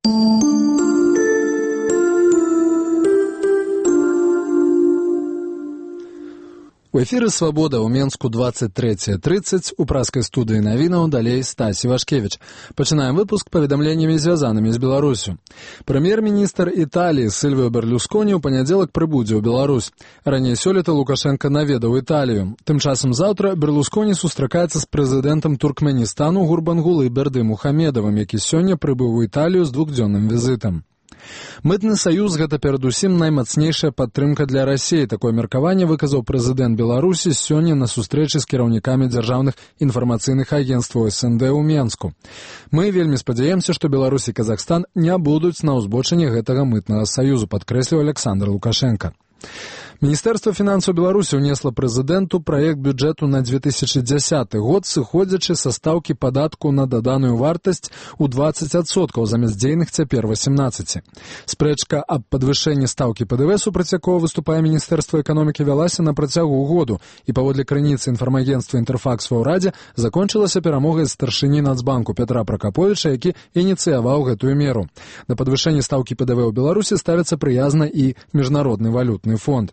У эфіры «Свабода» ў Менску 23:30, у праскай студыі навінаў далей Стасі Вашкевіч. Пачынаем выпуск паведамленнямі, звязанымі з Беларусю. Прэм'ер-міністр Італіі Сільвіо Берлусконі ў панядзелак прыбудзе ў Беларусь. Раней сёлета Лукашенка наведаў Італію. Тым часам заўтра Берлусконі сустракаецца з прэзідэнтам Туркменістану Гурбангулы Бердымухамедовым, які сёння прыбыў у Італію з двухдзённым візітам. Мытны саюз – гэта перадусім наймацнейшая падтрымка для Расіі. Такое меркаванне выказаў прэзідэнт Беларусі сёння на сустрэчы з кіраўнікамі дзяржаўных інфармацыйных агенцтваў СНД ў Менску. Мы вельмі спадзяемся, што Беларусь і Казахстан не будуць на ўзбочыне гэтага мытнага саюзу, падкрэсліў Александр Лукашенко. Міністэрства фінансаў Беларусі ўнесла прэзідэнту праект бюджэту на 2010 год, сыходзячы са стаўкі падатку на даданую вартасць у 20% замест дзейных цяпер 18%. Спрэчка аб падвышэнні стаўкі ПДВ, супраць якога выступае Міністэрства эканомікі, вялася на працягу году і паводле крыніцы інфармагенцтва «Інтэрфакс» ва ўрадзе закончылася перамогай старшыні Нацбанку Петра Пракаповіча, які ініцыяваў гэтую меру. На падвышэнне стаўкі ПДВ ў Беларусі ставіцца прыязна і Міжнародны валютны фонд.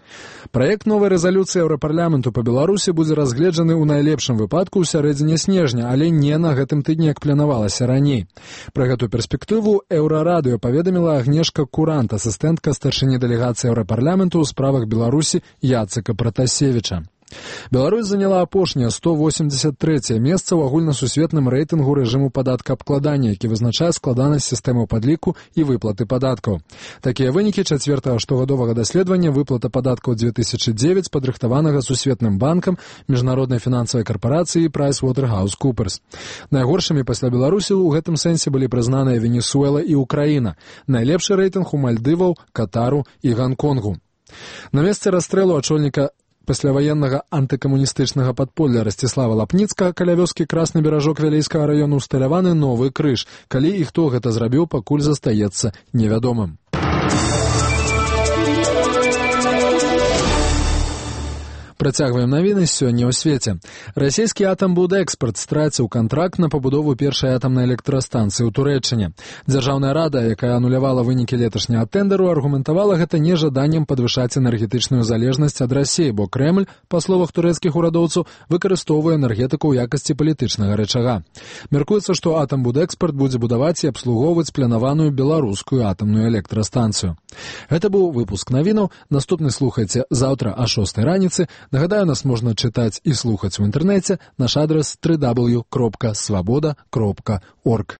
Праект новай рэзалюцыі Еўрапарламенту па Беларусі будзе разгледжаны ў найлепшым выпадку ў сярэдзіне снежня, але не на гэтым тыдні, як планавалася раней. Пра гэту перспектыву Еўрарадыё паведаміла Агнешка Курант, асістэнтка старшыні дэлегацыі Еўрапарламенту ў справах Беларусі Яцека Пратасевіча. Беларусь заняла апошняе 183е месца ў агульнасусветным рэйтынгу рэжыму падаткаабкладання, які вызначае складанасць сістэмаў падліку і выплаты падаткаў. Такія вынікі чацвёртага штогадовага даследавання выплата падаткаў 2009, падрыхтаванага Сусветным банкам, Міжнароднай фінансавай карпарацыі і PricewaterhouseCoopers. Найгоршымі пасля Беларусі ў гэтым сэнсе былі прызнаныя Венесуэла і Украіна. Найлепшы рэйтынг у Мальдываў, Катару і Ганконгу. На месцы расстрэлу ачольніка пасляваеннага антыкамуністычнага падполля Расціслава Лапніцкага каля вёскі Красны Беражок Вялейскага раёну усталяваны новы крыж. Калі і хто гэта зрабіў, пакуль застаецца невядомым. Працягваем навіны сёння ў свеце. Расійскі Атамбудэкспарт страціў кантракт на пабудову першай атамнай электрастанцыі ў Турэччыне. Дзяржаўная рада, якая анулявала вынікі леташняга тэндэру, аргументавала гэта нежаданнем падвышаць энергетычную залежнасць ад Расіі, бо Крэмль, па словах турэцкіх урадоўцаў, выкарыстоўвае энергетыку ў якасці палітычнага рычага. Мяркуецца, што Атамбудэкспарт будзе будаваць і абслугоўваць планаваную беларускую атамную электрастанцыю. Гэта быў выпуск навінаў. Наступны слухайце заўтра а 6 раніцы. Нагадаю, нас можна чытаць і слухаць у інтэрнэце. Наш адрас www.swaboda.org.